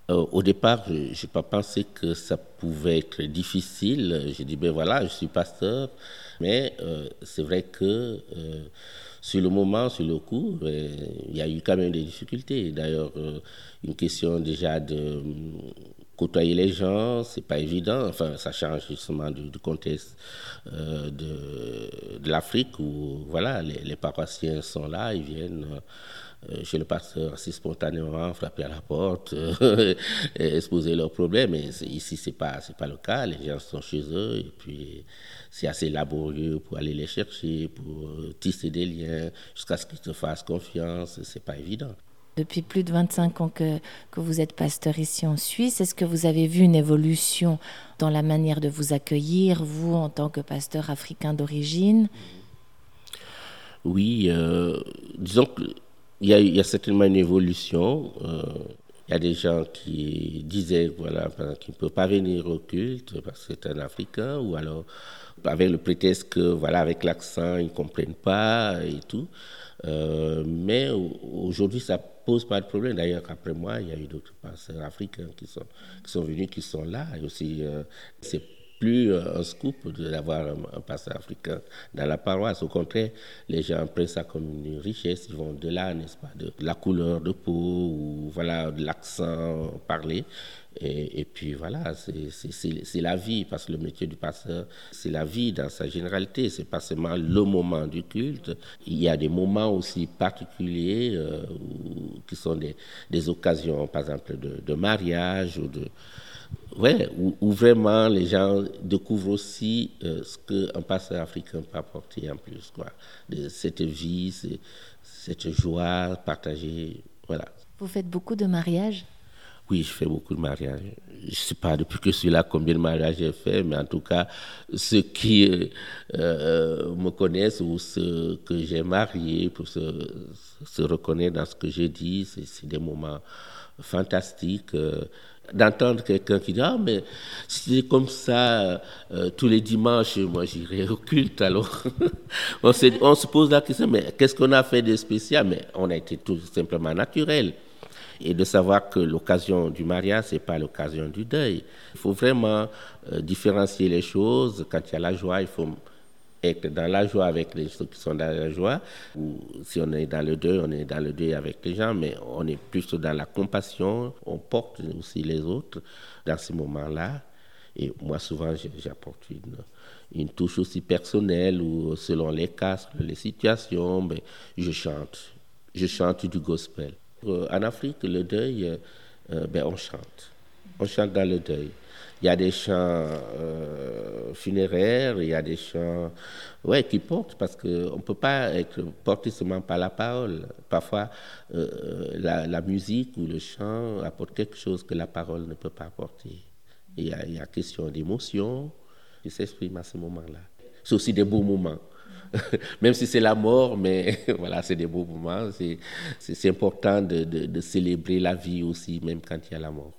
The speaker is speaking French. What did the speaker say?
Au départ, je n'ai pas pensé que ça pouvait être difficile. J'ai dit, ben voilà, je suis pasteur, mais c'est vrai que sur le moment, sur le coup, il y a eu quand même des difficultés. D'ailleurs, une question déjà de côtoyer les gens, c'est pas évident. Enfin, ça change justement du contexte de l'Afrique où voilà, les paroissiens sont là, ils viennent chez le pasteur assez spontanément, frapper à la porte, et exposer leurs problèmes. Mais ici, c'est pas le cas. Les gens sont chez eux et puis c'est assez laborieux pour aller les chercher, pour tisser des liens jusqu'à ce qu'ils te fassent confiance. C'est pas évident. Depuis plus de 25 ans que vous êtes pasteur ici en Suisse, est-ce que vous avez vu une évolution dans la manière de vous accueillir, vous, en tant que pasteur africain d'origine? Oui, disons qu'il y a certainement une évolution. Il y a des gens qui disaient voilà, qu'ils ne peuvent pas venir au culte parce que c'est un Africain, ou alors avec le prétexte que voilà, avec l'accent, ils ne comprennent pas et tout. Mais aujourd'hui, ça pose pas de problème. D'ailleurs, après moi, il y a eu d'autres pasteurs africains qui sont venus, qui sont là. Et aussi, c'est plus un scoop d'avoir un pasteur africain dans la paroisse. Au contraire, les gens prennent ça comme une richesse. Ils vont de là, n'est-ce pas, de la couleur de peau ou voilà, de l'accent parlé. Et puis voilà, c'est la vie, parce que le métier du pasteur, c'est la vie dans sa généralité. C'est pas seulement le moment du culte. Il y a des moments aussi particuliers qui sont des occasions, par exemple, de mariage ou de, ouais, où vraiment les gens découvrent aussi ce qu'un pasteur africain peut apporter en plus, quoi. Cette vie, cette joie partagée, voilà. Vous faites beaucoup de mariages? Oui, je fais beaucoup de mariages. Je ne sais pas depuis que je suis là combien de mariages j'ai fait, mais en tout cas, ceux qui me connaissent ou ceux que j'ai mariés pour se reconnaître dans ce que j'ai dit, c'est des moments fantastiques. D'entendre quelqu'un qui dit ah mais si c'est comme ça tous les dimanches moi j'irai au culte alors on se pose la question mais qu'est-ce qu'on a fait de spécial, mais on a été tout simplement naturel, et de savoir que l'occasion du mariage, ce n'est pas l'occasion du deuil. Il faut vraiment différencier les choses. Quand il y a la joie, il faut être dans la joie avec les gens qui sont dans la joie. Ou si on est dans le deuil, on est dans le deuil avec les gens, mais on est plus dans la compassion. On porte aussi les autres dans ces moments-là. Et moi, souvent, j'apporte une touche aussi personnelle où, selon les cas, les situations, ben, je chante. Je chante du gospel. En Afrique, le deuil, ben, on chante. On chante dans le deuil. Il y a des chants funéraires, il y a des chants ouais, qui portent, parce qu'on ne peut pas être porté seulement par la parole. Parfois, la musique ou le chant apporte quelque chose que la parole ne peut pas apporter. Il y a question d'émotion qui s'exprime à ce moment-là. C'est aussi des beaux moments. Même si c'est la mort, mais voilà, c'est des beaux moments. C'est important de célébrer la vie aussi, même quand il y a la mort.